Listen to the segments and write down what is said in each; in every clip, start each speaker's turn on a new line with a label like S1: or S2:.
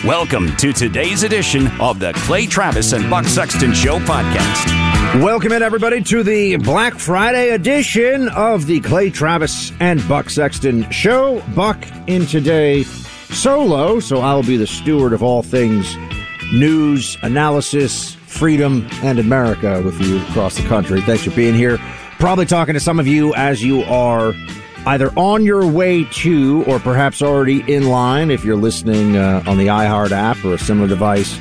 S1: Welcome to today's edition of the Clay Travis and Buck Sexton Show podcast.
S2: Welcome in, everybody, to the Black Friday edition of the Clay Travis and Buck Sexton Show. Buck in today solo, so I'll be the steward of all things news, analysis, freedom, and America with you across the country. Thanks for being here. Probably talking to some of you as you are either on your way to or perhaps already in line, if you're listening on the iHeart app or a similar device,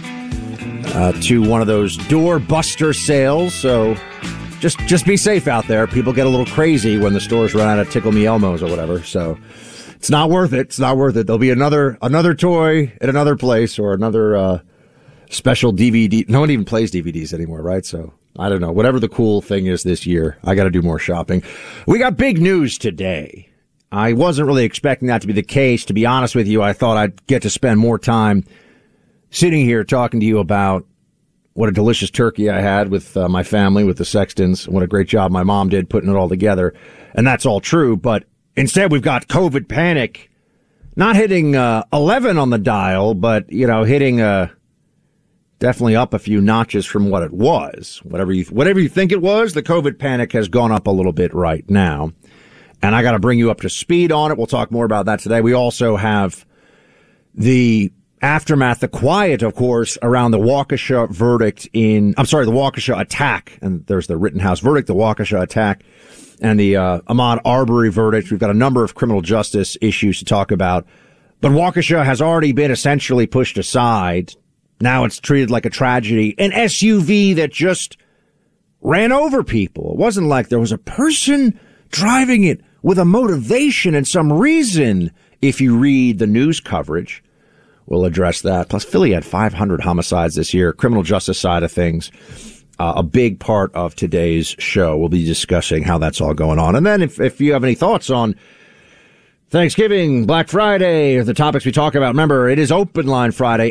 S2: to one of those doorbuster sales. So just be safe out there. People get a little crazy when the stores run out of Tickle Me Elmos or whatever. So it's not worth it. It's not worth it. There'll be another toy at another place or another special DVD. No one even plays DVDs anymore, right? So I don't know. Whatever the cool thing is this year, I got to do more shopping. We got big news today. I wasn't really expecting that to be the case. To be honest with you, I thought I'd get to spend more time sitting here talking to you about what a delicious turkey I had with my family, with the Sextons, what a great job my mom did putting it all together. And that's all true. But instead, we've got COVID panic not hitting 11 on the dial, but, hitting definitely up a few notches from what it was. Whatever you think it was, the COVID panic has gone up a little bit right now. And I got to bring you up to speed on it. We'll talk more about that today. We also have the aftermath, the quiet, of course, around the Waukesha the Waukesha attack. And there's the Rittenhouse verdict, the Waukesha attack, and the Ahmaud Arbery verdict. We've got a number of criminal justice issues to talk about. But Waukesha has already been essentially pushed aside. Now it's treated like a tragedy. An SUV that just ran over people. It wasn't like there was a person driving it with a motivation and some reason. If you read the news coverage, we'll address that. Plus, Philly had 500 homicides this year. Criminal justice side of things, a big part of today's show. We'll be discussing how that's all going on. And then if you have any thoughts on Thanksgiving, Black Friday, the topics we talk about, remember, it is Open Line Friday,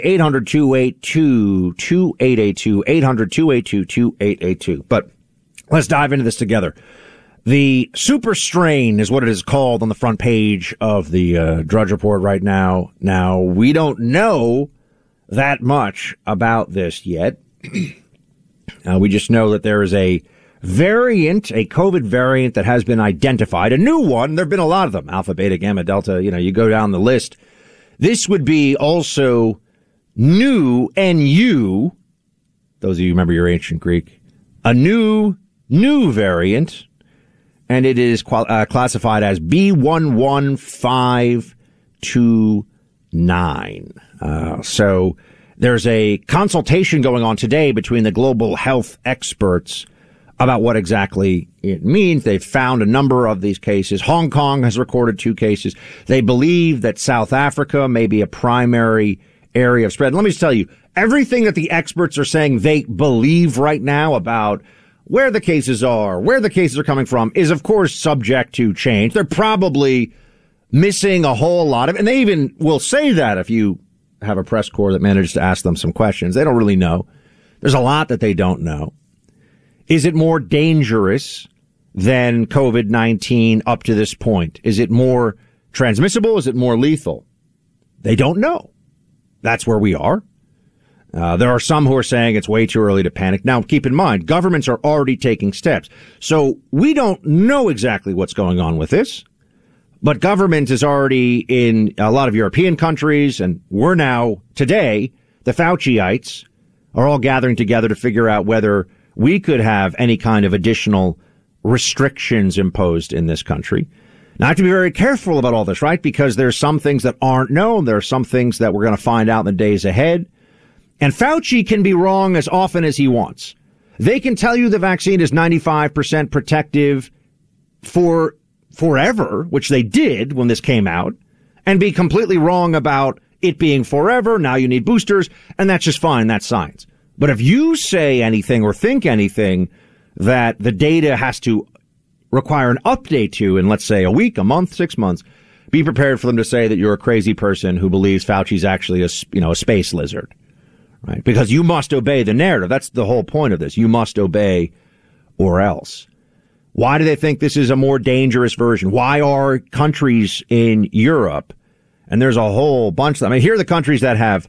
S2: 800-282-2882, 800-282-2882. But let's dive into this together. The super strain is what it is called on the front page of the Drudge Report right now. Now, we don't know that much about this yet. We just know that there is a variant, a COVID variant that has been identified, a new one. There have been a lot of them, Alpha, Beta, Gamma, Delta. You go down the list. This would be also new NU. Those of you who remember your ancient Greek, a new variant. And it is classified as B11529. So there's a consultation going on today between the global health experts about what exactly it means. They've found a number of these cases. Hong Kong has recorded 2 cases. They believe that South Africa may be a primary area of spread. And let me just tell you, everything that the experts are saying they believe right now about where the cases are coming from is, of course, subject to change. They're probably missing a whole lot of, and they even will say that if you have a press corps that manages to ask them some questions. They don't really know. There's a lot that they don't know. Is it more dangerous than COVID-19 up to this point? Is it more transmissible? Is it more lethal? They don't know. That's where we are. There are some who are saying it's way too early to panic. Now, keep in mind, governments are already taking steps. So we don't know exactly what's going on with this. But government is already in a lot of European countries, and we're now, today, the Fauciites are all gathering together to figure out whether we could have any kind of additional restrictions imposed in this country. Now, I have to be very careful about all this, right? Because there's some things that aren't known. There are some things that we're going to find out in the days ahead. And Fauci can be wrong as often as he wants. They can tell you the vaccine is 95% protective for forever, which they did when this came out, and be completely wrong about it being forever. Now you need boosters, and that's just fine. That's science. But if you say anything or think anything that the data has to require an update to in, let's say, a week, a month, 6 months, be prepared for them to say that you're a crazy person who believes Fauci's actually a space lizard. Right? Because you must obey the narrative. That's the whole point of this. You must obey or else. Why do they think this is a more dangerous version? Why are countries in Europe, and there's a whole bunch of them. I mean, here are the countries that have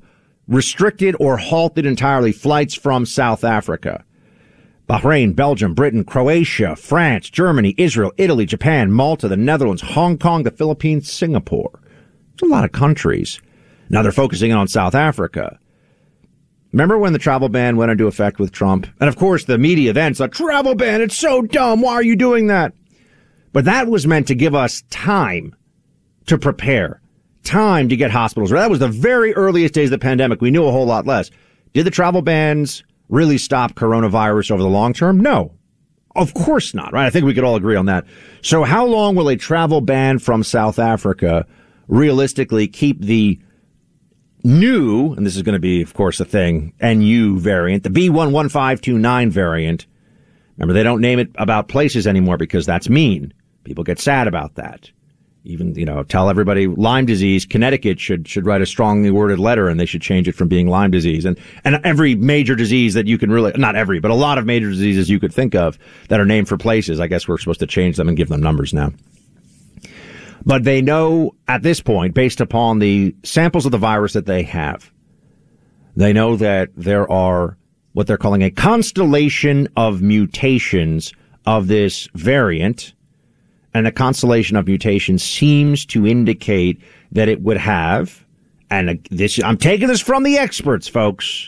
S2: restricted or halted entirely flights from South Africa. Bahrain, Belgium, Britain, Croatia, France, Germany, Israel, Italy, Japan, Malta, the Netherlands, Hong Kong, the Philippines, Singapore. It's a lot of countries. Now they're focusing on South Africa. Remember when the travel ban went into effect with Trump? And of course, the media then said, travel ban, it's so dumb. Why are you doing that? But that was meant to give us time to prepare, time to get hospitals. That was the very earliest days of the pandemic. We knew a whole lot less. Did the travel bans really stop coronavirus over the long term? No, of course not, right? I think we could all agree on that. So how long will a travel ban from South Africa realistically keep the new, and this is going to be, of course, a thing, NU variant, the B11529 variant? Remember, they don't name it about places anymore because that's mean. People get sad about that. Even, tell everybody Lyme disease, Connecticut should write a strongly worded letter and they should change it from being Lyme disease. And every major disease that you can really, not every, but a lot of major diseases you could think of that are named for places. I guess we're supposed to change them and give them numbers now. But they know at this point, based upon the samples of the virus that they have, they know that there are what they're calling a constellation of mutations of this variant. And a constellation of mutations seems to indicate that it would have, and this, I'm taking this from the experts, folks,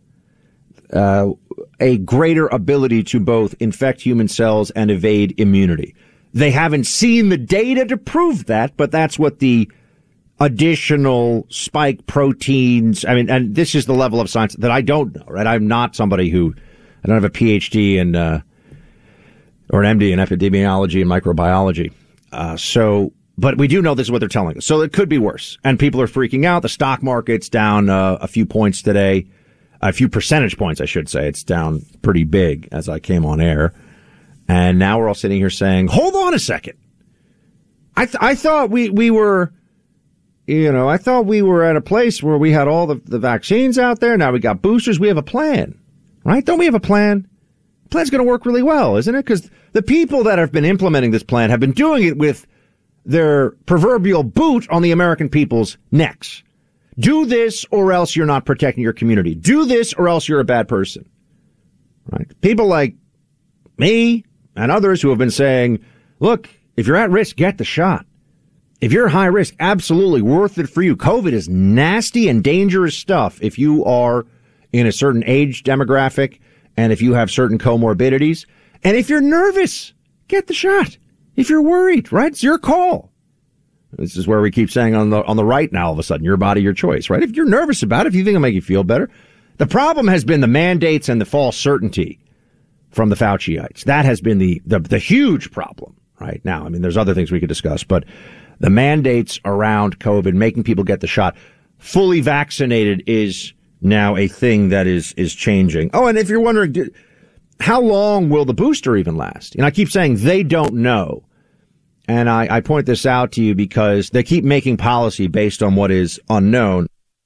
S2: a greater ability to both infect human cells and evade immunity. They haven't seen the data to prove that, but that's what the additional spike proteins, and this is the level of science that I don't know, right? I'm not somebody I don't have a PhD in, or an MD in epidemiology and microbiology. But we do know this is what they're telling us. So it could be worse. And people are freaking out. The stock market's down a few points today. A few percentage points, I should say. It's down pretty big as I came on air. And now we're all sitting here saying, hold on a second. I thought we were, I thought we were at a place where we had all the vaccines out there. Now we got boosters. We have a plan, right? Don't we have a plan? The plan's going to work really well, isn't it? Because the people that have been implementing this plan have been doing it with their proverbial boot on the American people's necks. Do this or else you're not protecting your community. Do this or else you're a bad person. Right? People like me and others who have been saying, look, if you're at risk, get the shot. If you're high risk, absolutely worth it for you. COVID is nasty and dangerous stuff if you are in a certain age demographic and if you have certain comorbidities. And if you're nervous, get the shot. If you're worried, right? It's your call. This is where we keep saying on the right now, all of a sudden, your body, your choice, right? If you're nervous about it, if you think it'll make you feel better. The problem has been the mandates and the false certainty from the Fauciites. That has been the huge problem right now. There's other things we could discuss, but the mandates around COVID, making people get the shot, fully vaccinated is now a thing that is changing. Oh, and if you're wondering, how long will the booster even last? I keep saying they don't know. And I point this out to you because they keep making policy based on what is unknown.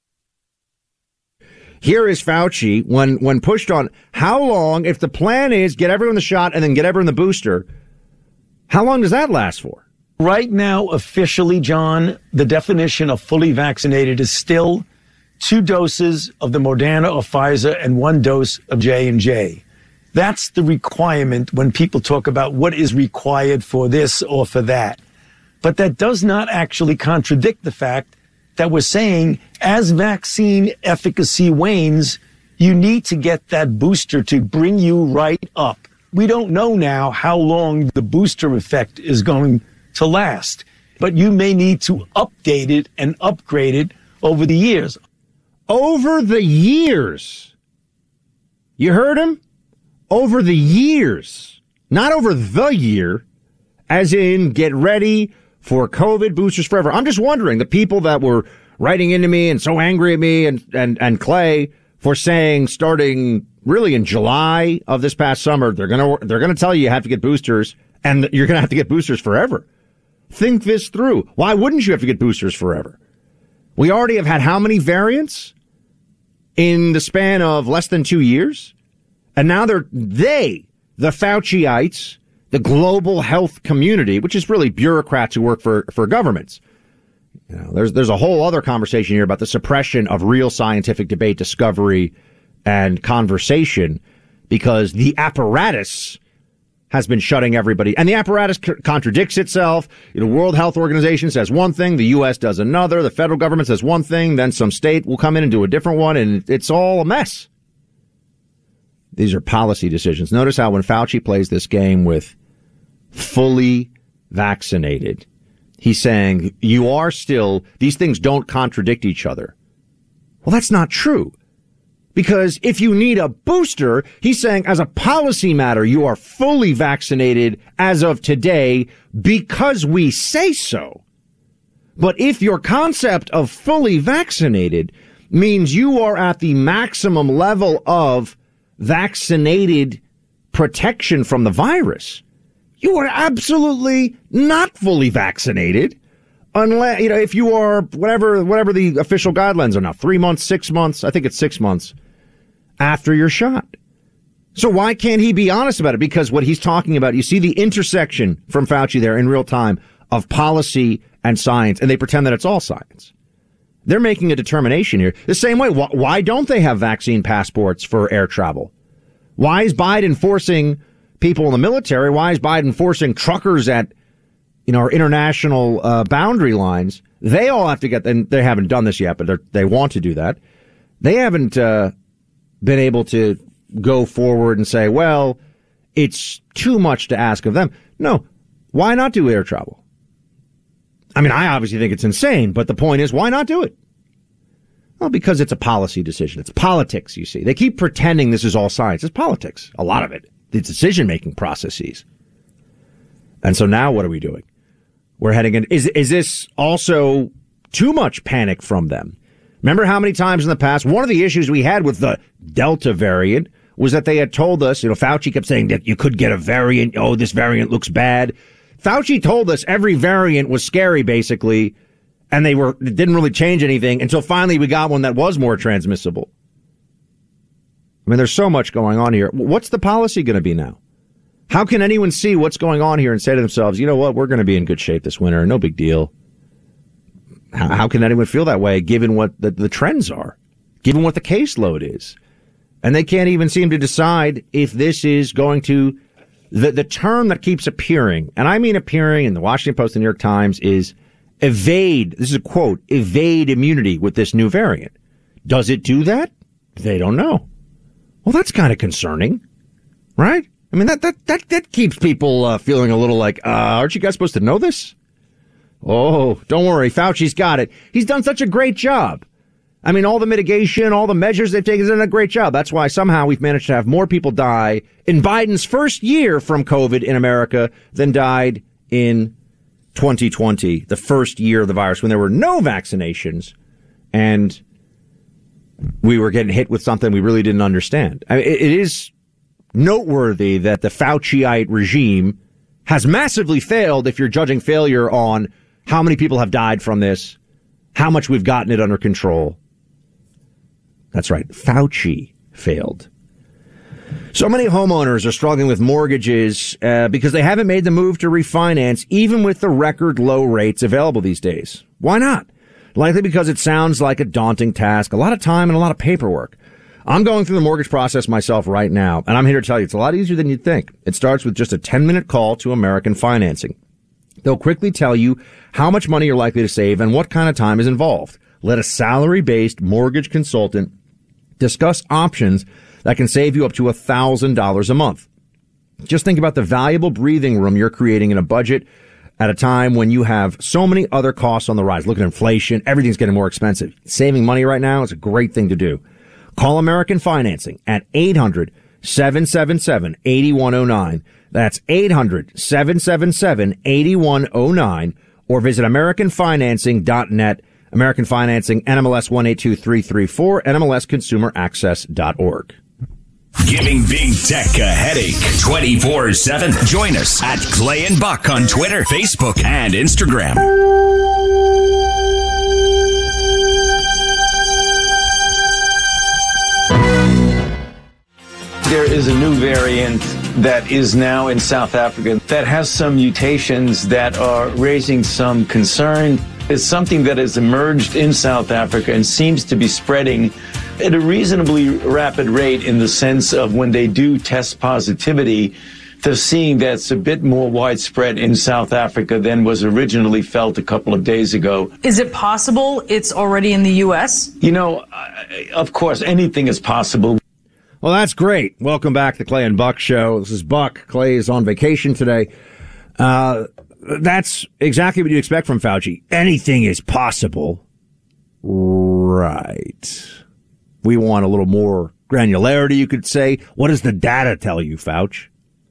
S2: Here is Fauci when pushed on how long, if the plan is get everyone the shot and then get everyone the booster, how long does that last for?
S3: Right now, officially, John, the definition of fully vaccinated is still 2 doses of the Moderna or Pfizer and 1 dose of J&J. That's the requirement when people talk about what is required for this or for that. But that does not actually contradict the fact that we're saying as vaccine efficacy wanes, you need to get that booster to bring you right up. We don't know now how long the booster effect is going to last, but you may need to update it and upgrade it over the years.
S2: Over the years. You heard him? Over the years, not over the year, as in get ready for COVID boosters forever. I'm just wondering, the people that were writing into me and so angry at me and Clay for saying starting really in July of this past summer, they're gonna tell you have to get boosters and you're gonna have to get boosters forever. Think this through. Why wouldn't you have to get boosters forever? We already have had how many variants in the span of less than 2 years? And now the Fauciites, the global health community, which is really bureaucrats who work for governments. There's a whole other conversation here about the suppression of real scientific debate, discovery, and conversation, because the apparatus has been shutting everybody, and the apparatus contradicts itself. World Health Organization says one thing, the U.S. does another, the federal government says one thing, then some state will come in and do a different one, and it's all a mess. These are policy decisions. Notice how when Fauci plays this game with fully vaccinated, he's saying these things don't contradict each other. Well, that's not true. Because if you need a booster, he's saying as a policy matter, you are fully vaccinated as of today because we say so. But if your concept of fully vaccinated means you are at the maximum level of vaccinated protection from the virus, you are absolutely not fully vaccinated. Unless, if you are whatever the official guidelines are now, 3 months, 6 months, I think it's 6 months after your shot. So why can't he be honest about it? Because what he's talking about, you see the intersection from Fauci there in real time of policy and science, and they pretend that it's all science. They're making a determination here. The same way, why don't they have vaccine passports for air travel? Why is Biden forcing people in the military? Why is Biden forcing truckers at our international boundary lines? They all have to get, and they haven't done this yet, but they want to do that. They haven't been able to go forward and say, well, it's too much to ask of them. No, why not do air travel? I mean, I obviously think it's insane, but the point is, why not do it? Well, because it's a policy decision. It's politics, you see. They keep pretending this is all science. It's politics, a lot of it. The decision-making processes. And so now what are we doing? We're heading in. Is this also too much panic from them? Remember how many times in the past, one of the issues we had with the Delta variant was that they had told us, Fauci kept saying that you could get a variant. Oh, this variant looks bad. Fauci told us every variant was scary, basically, and it didn't really change anything until finally we got one that was more transmissible. I mean, there's so much going on here. What's the policy going to be now? How can anyone see what's going on here and say to themselves, you know what, we're going to be in good shape this winter, no big deal? How can anyone feel that way given what the trends are, given what the caseload is? And they can't even seem to decide if this is going to, the term that keeps appearing, and I mean appearing in the Washington Post and the New York Times, is evade, this is a quote, evade immunity with this new variant. Does it do that? They don't know. Well, that's kind of concerning, right? I mean, that keeps people feeling a little like, aren't you guys supposed to know this? Oh, don't worry. Fauci's got it. He's done such a great job. I mean, all the mitigation, all the measures they've taken, he's done a great job. That's why somehow we've managed to have more people die in Biden's first year from COVID in America than died in 2020, the first year of the virus, when there were no vaccinations and we were getting hit with something we really didn't understand. I mean, it is noteworthy that the Fauciite regime has massively failed if you're judging failure on how many people have died from this, how much we've gotten it under control. That's right. Fauci failed. So many homeowners are struggling with mortgages because they haven't made the move to refinance, even with the record low rates available these days. Why not? Likely because it sounds like a daunting task, a lot of time and a lot of paperwork. I'm going through the mortgage process myself right now, and I'm here to tell you it's a lot easier than you'd think. It starts with just a 10-minute call to American Financing. They'll quickly tell you how much money you're likely to save and what kind of time is involved. Let a salary-based mortgage consultant discuss options that can save you up to $1,000 a month. Just think about the valuable breathing room you're creating in a budget at a time when you have so many other costs on the rise. Look at inflation. Everything's getting more expensive. Saving money right now is a great thing to do. Call American Financing at 800-777-8109. That's 800-777-8109. Or visit AmericanFinancing.net. American Financing, NMLS 182334, NMLSConsumerAccess.org.
S1: Giving big tech a headache 24/7. Join us at Clay and Buck on Twitter, Facebook, and Instagram.
S3: There is a new variant that is now in South Africa that has some mutations that are raising some concern. is something that has emerged in South Africa and seems to be spreading at a reasonably rapid rate in the sense of when they do test positivity, they're seeing that's a bit more widespread in South Africa than was originally felt a couple of days ago.
S4: Is it possible it's already in the U.S.?
S3: You know, of course, anything is possible.
S2: Well, that's great. Welcome back to the Clay and Buck Show. This is Buck. Clay is on vacation today. That's exactly what you expect from Fauci. Anything is possible. Right. We want a little more granularity, you could say. What does the data tell you, Fauci?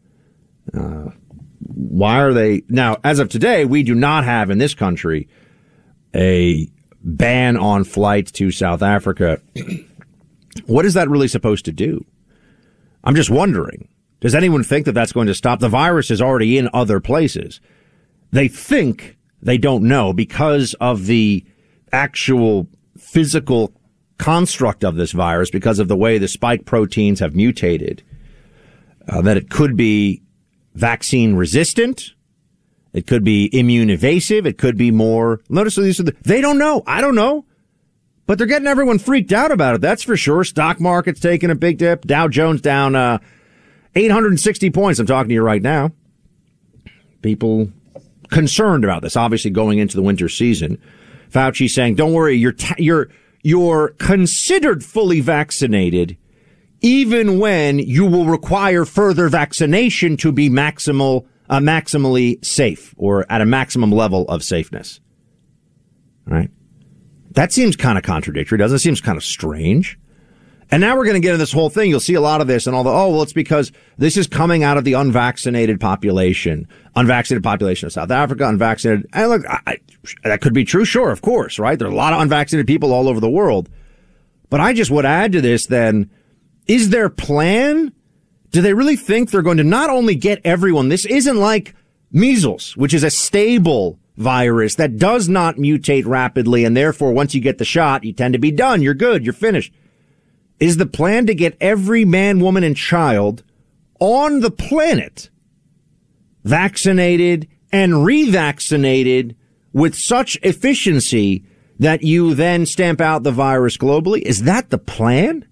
S2: Why are they now? As of today, we do not have in this country a ban on flights to South Africa. What is that really supposed to do? I'm just wondering. Does anyone think that that's going to stop? The virus is already in other places. They think they don't know because of the actual physical construct of this virus, because of the way the spike proteins have mutated, that it could be vaccine resistant. It could be immune evasive. It could be more. Notice these are they don't know. I don't know. But they're getting everyone freaked out about it. That's for sure. Stock market's taking a big dip. Dow Jones down 860 points. I'm talking to you right now. People concerned about this, obviously going into the winter season. Fauci saying, don't worry, you're considered fully vaccinated even when you will require further vaccination to be maximally safe or at a maximum level of safeness. All right. That seems kind of contradictory, doesn't it? Seems kind of strange. And now we're going to get into this whole thing. You'll see a lot of this and all it's because this is coming out of the unvaccinated population of South Africa, unvaccinated. And look, that could be true. Sure, of course, right? There are a lot of unvaccinated people all over the world. But I just would add to this then, is their plan? Do they really think they're going to not only get everyone? This isn't like measles, which is a stable virus that does not mutate rapidly. And therefore, once you get the shot, you tend to be done. You're good. You're finished. Is the plan to get every man, woman, and child on the planet vaccinated and revaccinated with such efficiency that you then stamp out the virus globally? Is that the plan?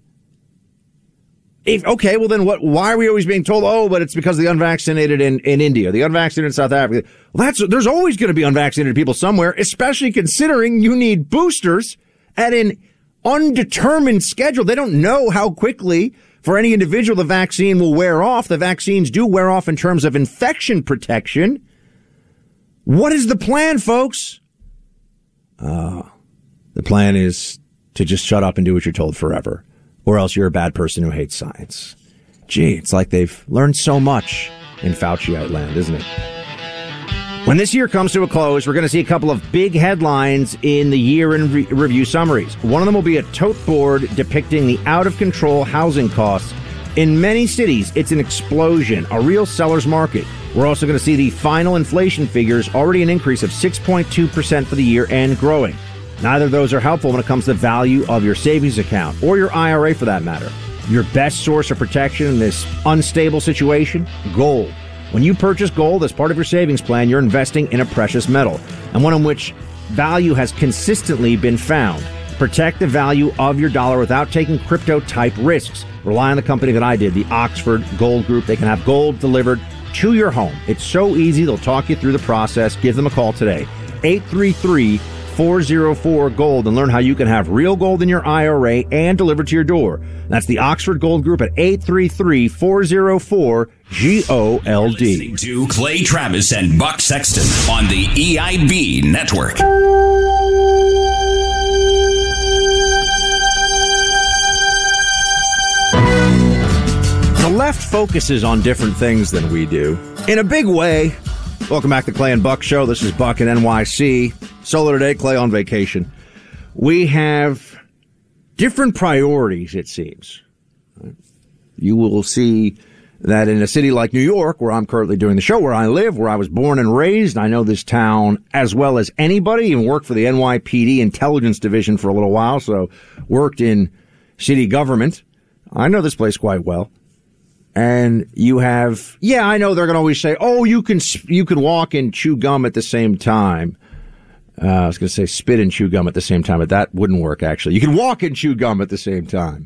S2: Okay, well then why are we always being told, but it's because of the unvaccinated in India, the unvaccinated in South Africa? Well, there's always going to be unvaccinated people somewhere, especially considering you need boosters at an undetermined schedule. They don't know how quickly for any individual the vaccine will wear off. The vaccines do wear off in terms of infection protection. What is the plan, folks? The plan is to just shut up and do what you're told forever, or else you're a bad person who hates science. Gee, it's like they've learned so much in Fauciite land, isn't it? When this year comes to a close, we're going to see a couple of big headlines in the year in review summaries. One of them will be a tote board depicting the out-of-control housing costs. In many cities, it's an explosion, a real seller's market. We're also going to see the final inflation figures, already an increase of 6.2% for the year and growing. Neither of those are helpful when it comes to the value of your savings account, or your IRA for that matter. Your best source of protection in this unstable situation? Gold. When you purchase gold as part of your savings plan, you're investing in a precious metal, and one in which value has consistently been found. Protect the value of your dollar without taking crypto-type risks. Rely on the company that I did, the Oxford Gold Group. They can have gold delivered to your home. It's so easy. They'll talk you through the process. Give them a call today. 833-404-GOLD and learn how you can have real gold in your IRA and delivered to your door. That's the Oxford Gold Group at 833-404-GOLD.
S1: Listening to Clay Travis and Buck Sexton on the EIB Network.
S2: The left focuses on different things than we do in a big way. Welcome back to Clay and Buck Show. This is Buck in NYC. Solo today, Clay on vacation. We have different priorities, it seems. You will see that in a city like New York, where I'm currently doing the show, where I live, where I was born and raised, I know this town as well as anybody, and worked for the NYPD Intelligence Division for a little while, so worked in city government. I know this place quite well. And you have, I know they're going to always say, you can walk and chew gum at the same time. I was going to say spit and chew gum at the same time, but that wouldn't work, actually. You can walk and chew gum at the same time.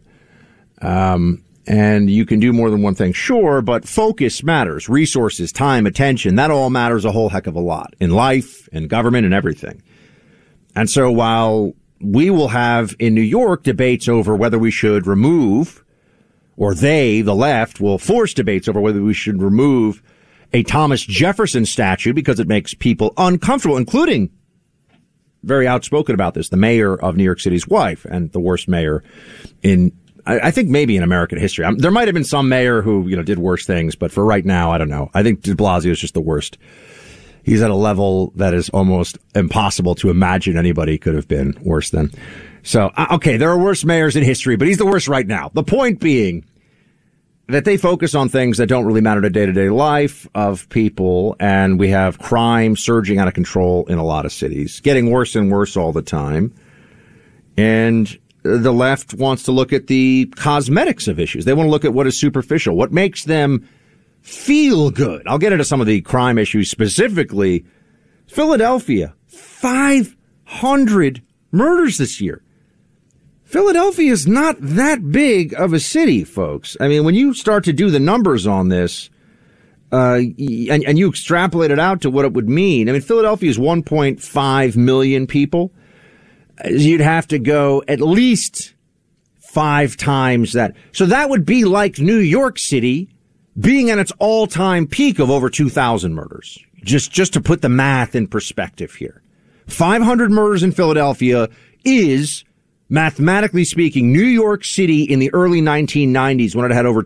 S2: And you can do more than one thing, sure, but focus matters. Resources, time, attention, that all matters a whole heck of a lot in life, in government, and everything. And so while we will have in New York debates over whether we should remove, or they, the left, will force debates over whether we should remove a Thomas Jefferson statue because it makes people uncomfortable, including very outspoken about this, the mayor of New York City's wife, and the worst mayor in, I think, maybe in American history. There might have been some mayor who, did worse things, but for right now, I don't know. I think de Blasio is just the worst. He's at a level that is almost impossible to imagine anybody could have been worse than. So, okay, there are worse mayors in history, but he's the worst right now. The point being that they focus on things that don't really matter to day-to-day life of people, and we have crime surging out of control in a lot of cities, getting worse and worse all the time. And the left wants to look at the cosmetics of issues. They want to look at what is superficial, what makes them feel good. I'll get into some of the crime issues specifically. Philadelphia, 500 murders this year. Philadelphia is not that big of a city, folks. I mean, when you start to do the numbers on this, and you extrapolate it out to what it would mean, I mean, Philadelphia is 1.5 million people. You'd have to go at least 5 times that. So that would be like New York City being at its all-time peak of over 2,000 murders. Just to put the math in perspective here. 500 murders in Philadelphia is, mathematically speaking, New York City in the early 1990s when it had over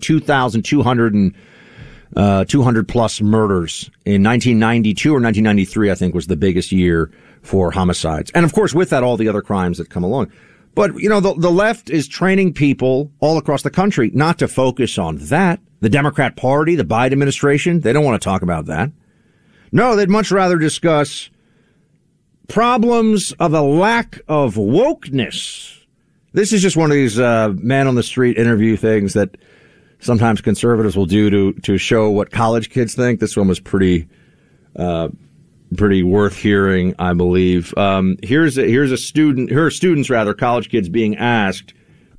S2: 200 plus murders. In 1992 or 1993, I think, was the biggest year for homicides. And of course, with that, all the other crimes that come along. But, the left is training people all across the country not to focus on that. The Democrat Party, the Biden administration, they don't want to talk about that. No, they'd much rather discuss problems of a lack of wokeness. This is just one of these man on the street interview things that sometimes conservatives will do to show what college kids think. This one was pretty worth hearing, I believe. Here's a student, here are students rather, college kids being asked.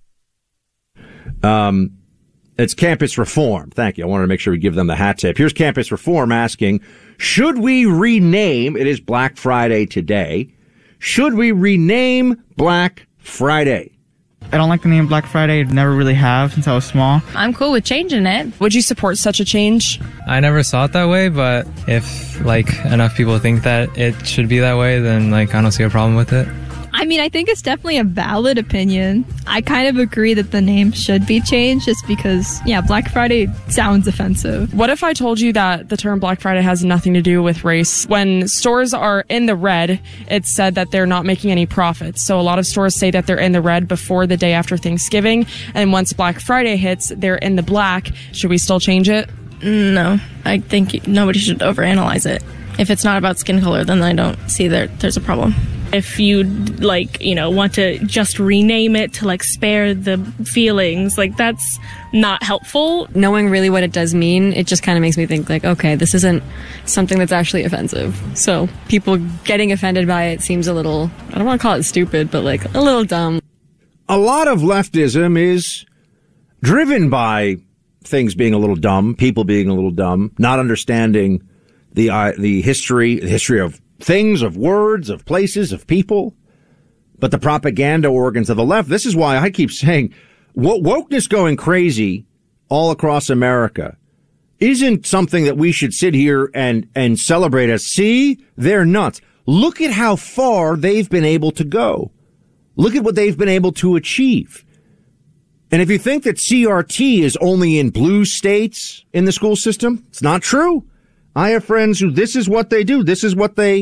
S2: It's campus reform. Thank you. I wanted to make sure we give them the hat tip. Here's campus reform asking, should we rename, it is Black Friday today, should we rename Black Friday?
S5: I don't like the name Black Friday. Never really have since I was small.
S6: I'm cool with changing it.
S7: Would you support such a change?
S8: I never saw it that way, but if enough people think that it should be that way, then I don't see a problem with it.
S9: I mean, I think it's definitely a valid opinion. I kind of agree that the name should be changed just because, Black Friday sounds offensive.
S7: What if I told you that the term Black Friday has nothing to do with race? When stores are in the red, it's said that they're not making any profits. So a lot of stores say that they're in the red before the day after Thanksgiving. And once Black Friday hits, they're in the black. Should we still change it?
S6: No, I think nobody should overanalyze it. If it's not about skin color, then I don't see there's a problem.
S10: If you want to just rename it to spare the feelings, that's not helpful.
S11: Knowing really what it does mean, it just kind of makes me think okay, this isn't something that's actually offensive. So people getting offended by it seems a little, I don't want to call it stupid, but a little dumb.
S2: A lot of leftism is driven by things being a little dumb, people being a little dumb, not understanding the history of things, of words, of places, of people, but the propaganda organs of the left. This is why I keep saying wokeness going crazy all across America isn't something that we should sit here and celebrate as, see, they're nuts. Look at how far they've been able to go. Look at what they've been able to achieve. And if you think that CRT is only in blue states in the school system, it's not true. I have friends who this is what they do. This is what they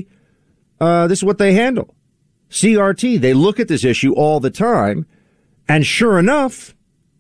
S2: handle. CRT. They look at this issue all the time. And sure enough,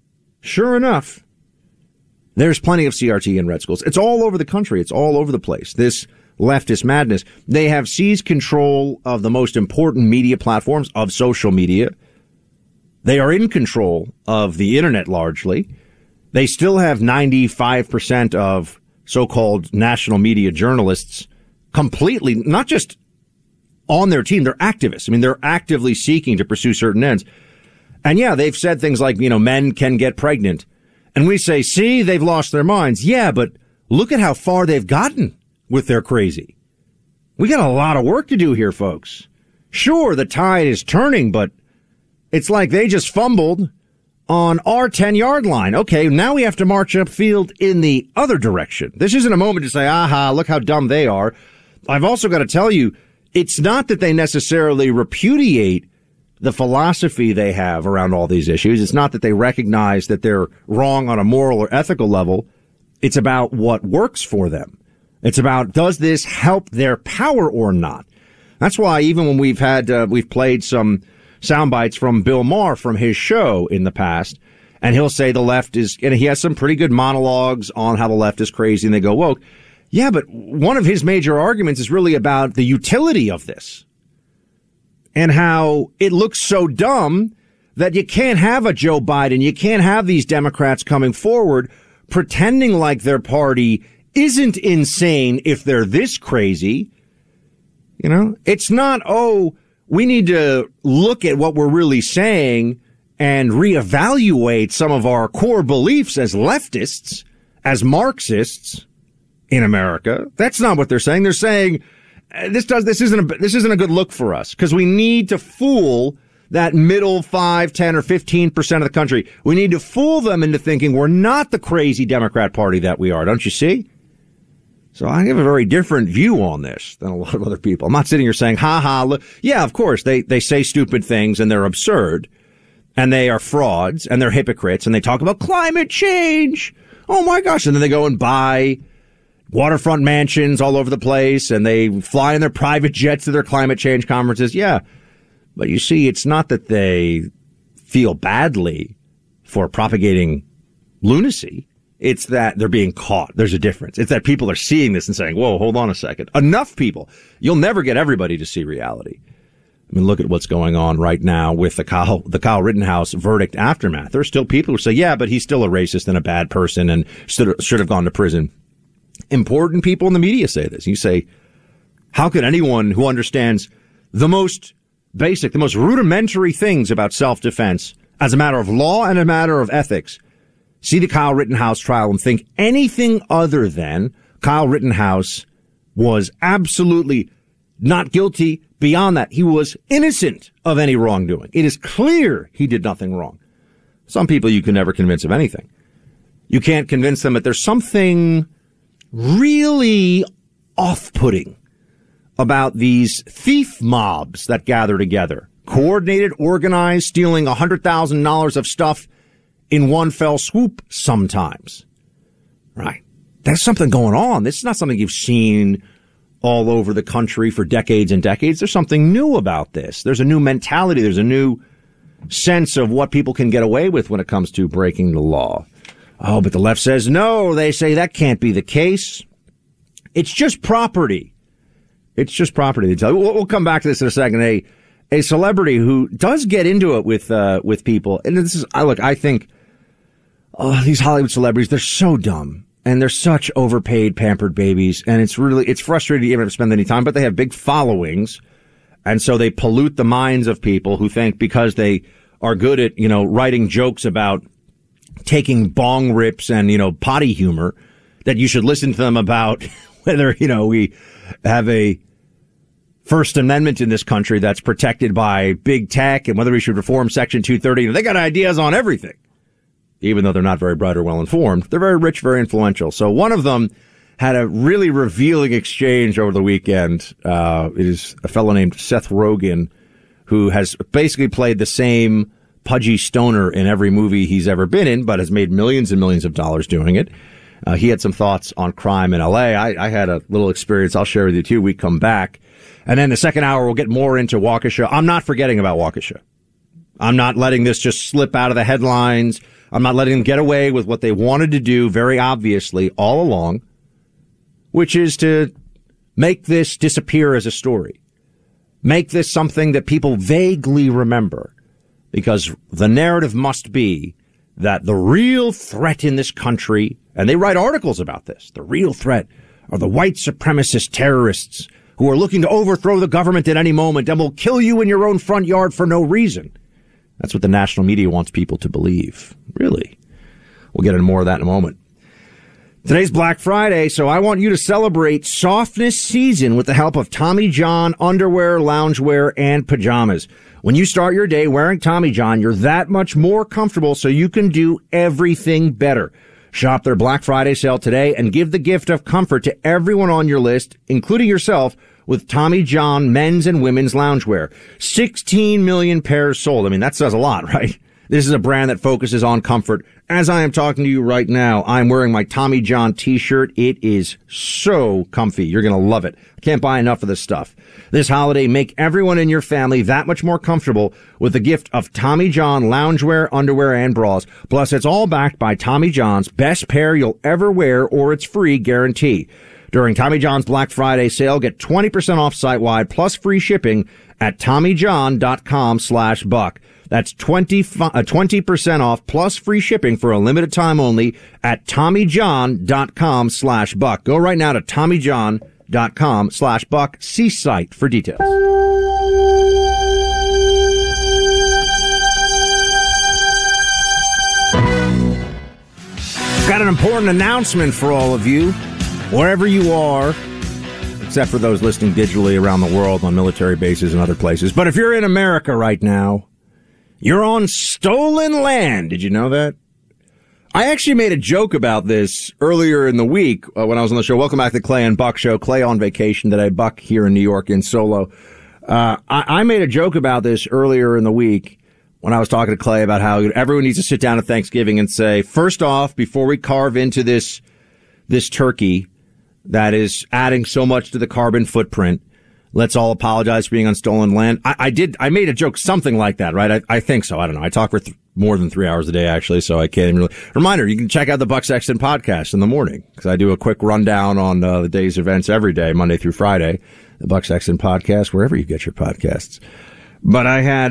S2: there's plenty of CRT in red schools. It's all over the country. It's all over the place. This leftist madness. They have seized control of the most important media platforms of social media. They are in control of the internet largely. They still have 95% of so-called national media journalists completely, not just on their team. They're activists. I mean, they're actively seeking to pursue certain ends. And yeah, they've said things like, men can get pregnant. And we say, see, they've lost their minds. Yeah, but look at how far they've gotten with their crazy. We got a lot of work to do here, folks. Sure, the tide is turning, but it's like they just fumbled on our 10-yard line. Okay, now we have to march upfield in the other direction. This isn't a moment to say, aha, look how dumb they are. I've also got to tell you, it's not that they necessarily repudiate the philosophy they have around all these issues. It's not that they recognize that they're wrong on a moral or ethical level. It's about what works for them. It's about, does this help their power or not? That's why even when we've played some sound bites from Bill Maher from his show in the past, and he'll say the left is, and he has some pretty good monologues on how the left is crazy and they go woke. Yeah, but one of his major arguments is really about the utility of this and how it looks so dumb that you can't have a Joe Biden. You can't have these Democrats coming forward pretending like their party isn't insane if they're this crazy. It's not, we need to look at what we're really saying and reevaluate some of our core beliefs as leftists, as Marxists in America. That's not what they're saying. They're saying this isn't a good look for us because we need to fool that middle 5, 10, or 15% of the country. We need to fool them into thinking we're not the crazy Democrat Party that we are. Don't you see? So I have a very different view on this than a lot of other people. I'm not sitting here saying, look. Yeah, of course, they say stupid things and they're absurd and they are frauds and they're hypocrites and they talk about climate change. Oh my gosh. And then they go and buy waterfront mansions all over the place and they fly in their private jets to their climate change conferences. Yeah. But you see, it's not that they feel badly for propagating lunacy. It's that they're being caught. There's a difference. It's that people are seeing this and saying, whoa, hold on a second. Enough people. You'll never get everybody to see reality. I mean, look at what's going on right now with the Kyle Rittenhouse verdict aftermath. There are still people who say, yeah, but he's still a racist and a bad person and should have gone to prison. Important people in the media say this. You say, how could anyone who understands the most basic, the most rudimentary things about self-defense as a matter of law and a matter of ethics see the Kyle Rittenhouse trial and think anything other than Kyle Rittenhouse was absolutely not guilty? Beyond that, he was innocent of any wrongdoing. It is clear he did nothing wrong. Some people you can never convince of anything. You can't convince them that there's something really off-putting about these thief mobs that gather together. Coordinated, organized, stealing $100,000 of stuff in one fell swoop sometimes. Right. There's something going on. This is not something you've seen all over the country for decades and decades. There's something new about this. There's a new mentality. There's a new sense of what people can get away with when it comes to breaking the law. Oh, but the left says no. They say that can't be the case. It's just property. It's just property. They tell you. We'll come back to this in a second. A celebrity who does get into it with people, and this is, I think, these Hollywood celebrities, they're so dumb and they're such overpaid, pampered babies, and it's frustrating to even have to spend any time. But they have big followings, and so they pollute the minds of people who think because they are good at writing jokes about taking bong rips and potty humor that you should listen to them about whether we have a First Amendment in this country that's protected by big tech and whether we should reform Section 230. They got ideas on everything. Even though they're not very bright or well informed, they're very rich, very influential. So one of them had a really revealing exchange over the weekend. It is a fellow named Seth Rogen, who has basically played the same pudgy stoner in every movie he's ever been in, but has made millions and millions of dollars doing it. He had some thoughts on crime in L.A. I had a little experience I'll share with you, too. We come back. And then the second hour, we'll get more into Waukesha. I'm not forgetting about Waukesha. I'm not letting this just slip out of the headlines. I'm not letting them get away with what they wanted to do very obviously all along, which is to make this disappear as a story. Make this something that people vaguely remember, because the narrative must be that the real threat in this country, and they write articles about this, the real threat are the white supremacist terrorists who are looking to overthrow the government at any moment and will kill you in your own front yard for no reason. That's what the national media wants people to believe. Really. We'll get into more of that in a moment. Today's Black Friday, so I want you to celebrate softness season with the help of Tommy John underwear, loungewear, and pajamas. When you start your day wearing Tommy John, you're that much more comfortable so you can do everything better. Shop their Black Friday sale today and give the gift of comfort to everyone on your list, including yourself, with Tommy John men's and women's loungewear. 16 million pairs sold. I mean, that says a lot, right? This is a brand that focuses on comfort. As I am talking to you right now, I'm wearing my Tommy John t-shirt. It is so comfy. You're going to love it. I can't buy enough of this stuff. This holiday, make everyone in your family that much more comfortable with the gift of Tommy John loungewear, underwear, and bras. Plus, it's all backed by Tommy John's best pair you'll ever wear or it's free guarantee. During Tommy John's Black Friday sale, get 20% off site-wide plus free shipping at TommyJohn.com/buck. That's 20% off plus free shipping for a limited time only at TommyJohn.com/buck. Go right now to TommyJohn.com/buck. See site for details. Got an important announcement for all of you, wherever you are, except for those listening digitally around the world on military bases and other places. But if you're in America right now, you're on stolen land. Did you know that? I actually made a joke about this earlier in the week when I was on the show. Welcome back to the Clay and Buck Show. Clay on vacation today, Buck here in New York in solo. I made a joke about this earlier in the week when I was talking to Clay about how everyone needs to sit down at Thanksgiving and say, first off, before we carve into this turkey that is adding so much to the carbon footprint, let's all apologize for being on stolen land. I made a joke, something like that, right? I think so. I don't know. I talk for more than 3 hours a day, actually, so I can't even really. Reminder, you can check out the Buck Sexton podcast in the morning, because I do a quick rundown on the day's events every day, Monday through Friday. The Buck Sexton podcast, wherever you get your podcasts. But I had,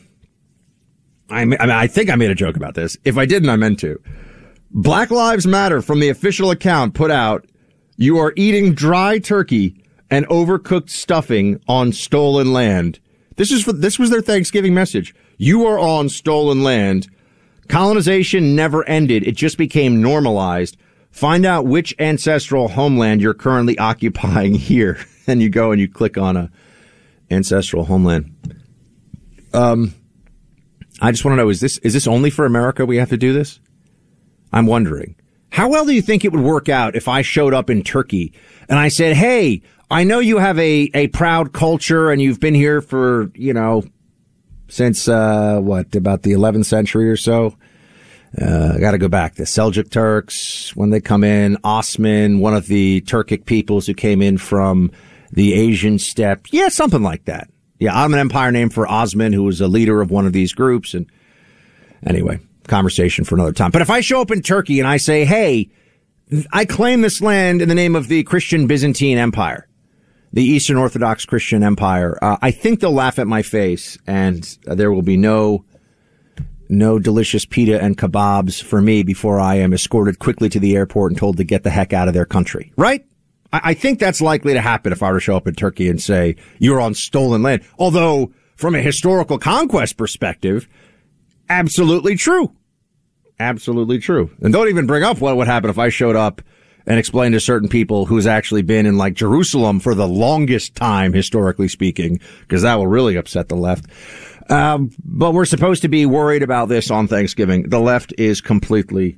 S2: I think I made a joke about this. If I didn't, I meant to. Black Lives Matter from the official account put out, you are eating dry turkey and overcooked stuffing on stolen land. This was their Thanksgiving message. You are on stolen land. Colonization never ended. It just became normalized. Find out which ancestral homeland you're currently occupying here. And you go and you click on a ancestral homeland. I just want to know, is this only for America we have to do this? I'm wondering. How well do you think it would work out if I showed up in Turkey and I said, hey, I know you have a proud culture and you've been here for, since, about the 11th century or so. I got to go back. The Seljuk Turks, when they come in, Osman, one of the Turkic peoples who came in from the Asian steppe. Yeah, something like that. Yeah, Ottoman Empire named for Osman, who was a leader of one of these groups. And anyway, conversation for another time. But if I show up in Turkey and I say, hey, I claim this land in the name of the Christian Byzantine Empire, the Eastern Orthodox Christian Empire, I think they'll laugh at my face, and there will be no delicious pita and kebabs for me before I am escorted quickly to the airport and told to get the heck out of their country. Right? I think that's likely to happen if I were to show up in Turkey and say, you're on stolen land. Although, from a historical conquest perspective, absolutely true. Absolutely true. And don't even bring up what would happen if I showed up and explained to certain people who's actually been in, like, Jerusalem for the longest time, historically speaking, because that will really upset the left. But we're supposed to be worried about this on Thanksgiving. The left is completely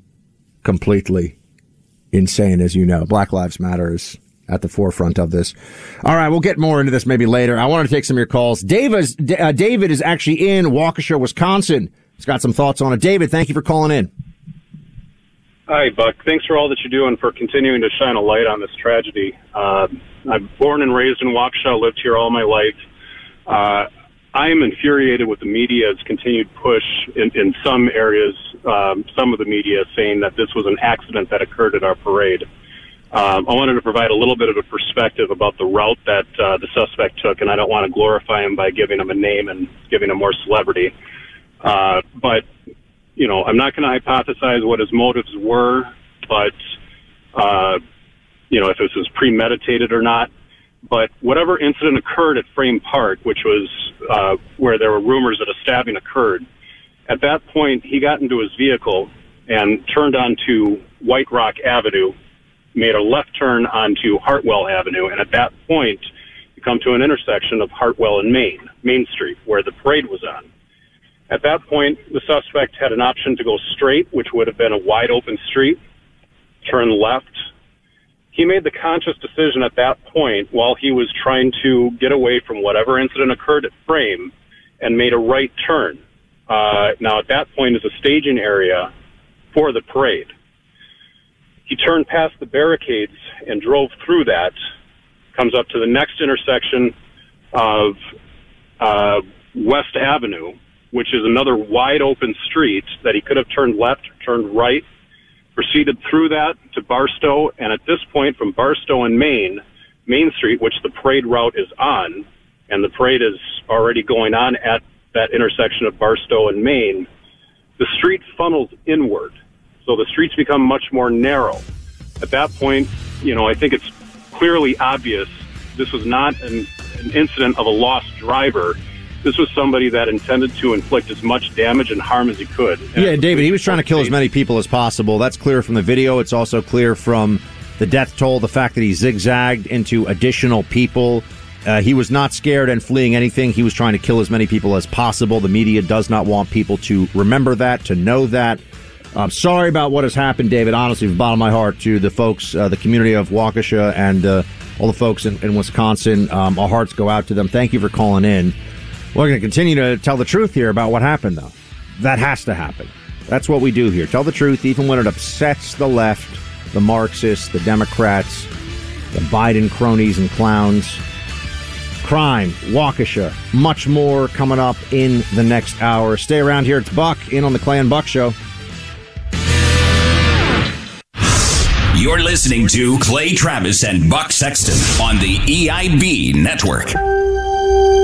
S2: insane, as you know. Black Lives Matter is at the forefront of this. All right, we'll get more into this maybe later. I want to take some of your calls. David is actually in Waukesha, Wisconsin. He's got some thoughts on it. David, thank you for calling in.
S12: Hi, Buck. Thanks for all that you do and for continuing to shine a light on this tragedy. I'm born and raised in Waukesha, lived here all my life. I am infuriated with the media's continued push in some areas, some of the media saying that this was an accident that occurred at our parade. I wanted to provide a little bit of a perspective about the route that the suspect took, and I don't want to glorify him by giving him a name and giving him more celebrity. But, I'm not going to hypothesize what his motives were, but, if this was premeditated or not. But whatever incident occurred at Frame Park, which was where there were rumors that a stabbing occurred, at that point he got into his vehicle and turned onto White Rock Avenue, made a left turn onto Hartwell Avenue, and at that point you come to an intersection of Hartwell and Main Street, where the parade was on. At that point, the suspect had an option to go straight, which would have been a wide open street, turn left. He made the conscious decision at that point, while he was trying to get away from whatever incident occurred at Frame, and made a right turn. Now, at that point is a staging area for the parade. He turned past the barricades and drove through that, comes up to the next intersection of West Avenue, which is another wide open street that he could have turned left or turned right, proceeded through that to Barstow, and at this point from Barstow and Main Street, which the parade route is on, and the parade is already going on at that intersection of Barstow and Main, the street funnels inward. So the streets become much more narrow. At that point, I think it's clearly obvious this was not an incident of a lost driver. This was somebody that intended to inflict as much damage and harm as he could.
S2: Yeah, David, he was trying to kill as many people as possible. That's clear from the video. It's also clear from the death toll, the fact that he zigzagged into additional people. He was not scared and fleeing anything. He was trying to kill as many people as possible. The media does not want people to remember that, to know that. I'm sorry about what has happened, David, honestly, from the bottom of my heart, to the folks, the community of Waukesha and all the folks in Wisconsin. Our hearts go out to them. Thank you for calling in. We're going to continue to tell the truth here about what happened, though. That has to happen. That's what we do here. Tell the truth, even when it upsets the left, the Marxists, the Democrats, the Biden cronies and clowns. Crime, Waukesha, much more coming up in the next hour. Stay around here. It's Buck in on the Clay and Buck Show.
S1: You're listening to Clay Travis and Buck Sexton on the EIB Network.